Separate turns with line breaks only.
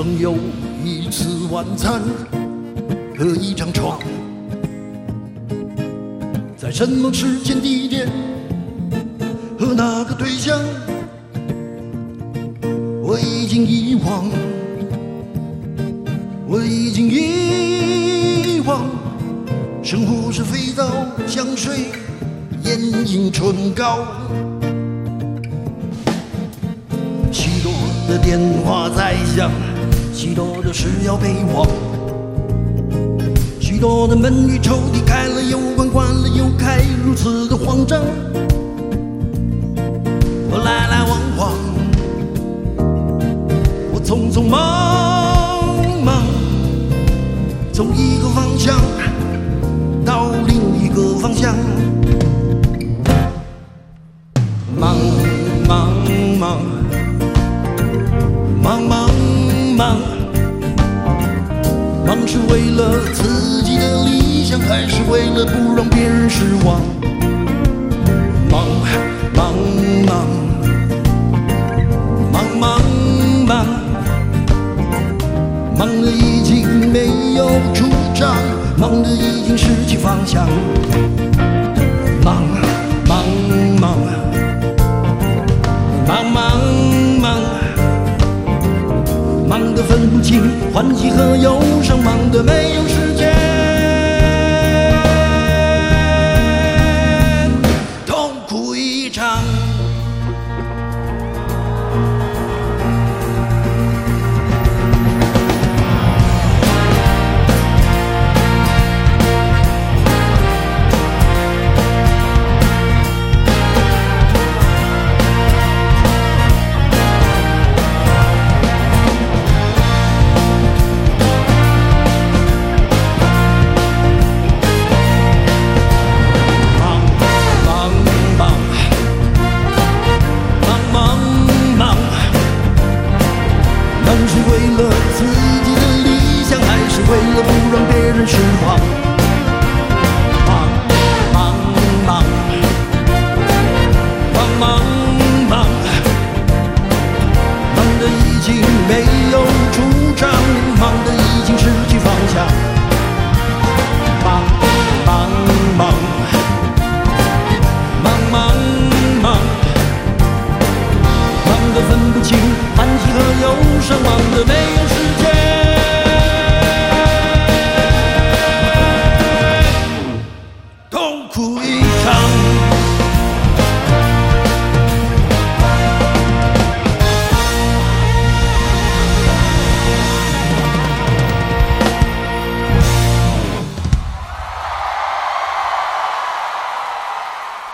曾有一次晚餐和一张床，在什么时间地点和那个对象，我已经遗忘，我已经遗忘。生活是肥皂、香水、眼影、唇膏。许多的电话在响，许多的事要备忘，许多的门与抽屉开了又关，关了又开，如此的慌张。我来来往往，我匆匆忙忙，从一个方向到另一个方向，忙忙忙，忙忙忙，忙是为了自己的理想，还是为了不让别人失望？忙忙忙，忙忙忙，忙得已经没有主张，忙得已经失去方向。忙忙忙，忙忙忙，忙得分不清欢喜和忧伤，忙得没有时间痛苦一场。是为了自己的理想，还是为了不让别人失望？忙忙忙，忙忙忙，忙得已经没有主张，忙得已经失去方向。